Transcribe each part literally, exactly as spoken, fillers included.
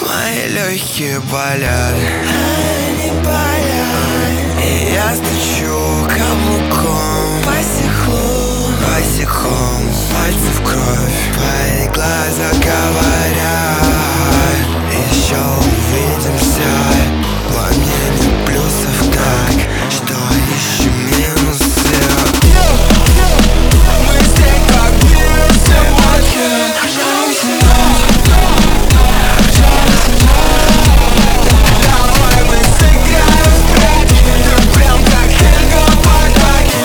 Мои легкие болят, они болят. И я стучу каблуком по стеклу, босиком, пальцы в кровь, твои глаза говорят: еще увидимся. Пламени плюсов так, что ищем минусы. Мы здесь как вирусы в воде. Давай мы сыграем в прятки. Ты прям как Хельга Бакаки.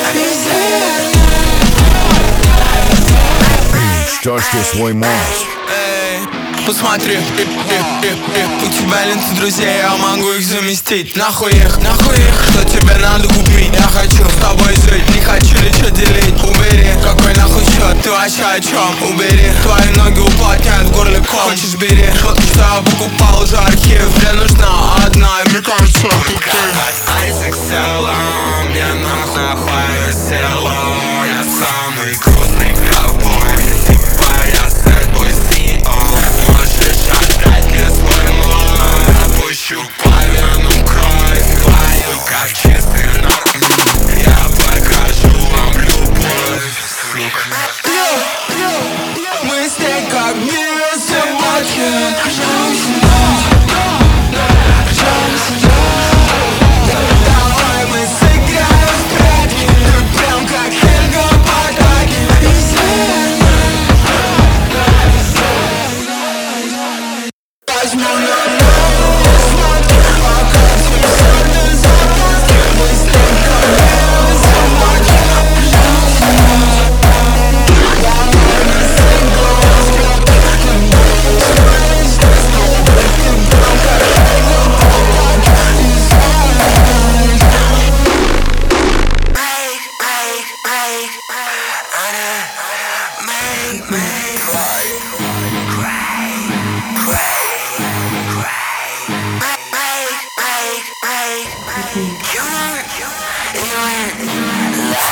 Что ж ты свой мозг? Посмотри, э, э, э, э, у тебя ленты друзей, я могу их заместить. Нахуй их, нахуй их, что тебе надо купить? Я хочу с тобой жить, не хочу ничего делить. Убери, какой нахуй счет, ты вообще о чем? Убери, твои ноги уплотняют в горле ком. Хочешь бери, шотки, что я покупал уже архив. Мне нужна одна, и мне кажется, это ты. Айзек Селла, мне нахуй весело. Я самый грустный ковбой, типа я сэд бой си и о. Опущу половину крови твою, как чистый норм. Я покажу вам любовь, сука. Мы здесь как вирусы в воде. Давай мы сыграем в прятки. Ты прям как Хельга Бакаки. Возьму на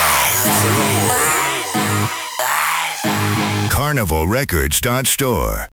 Carnival Records dot store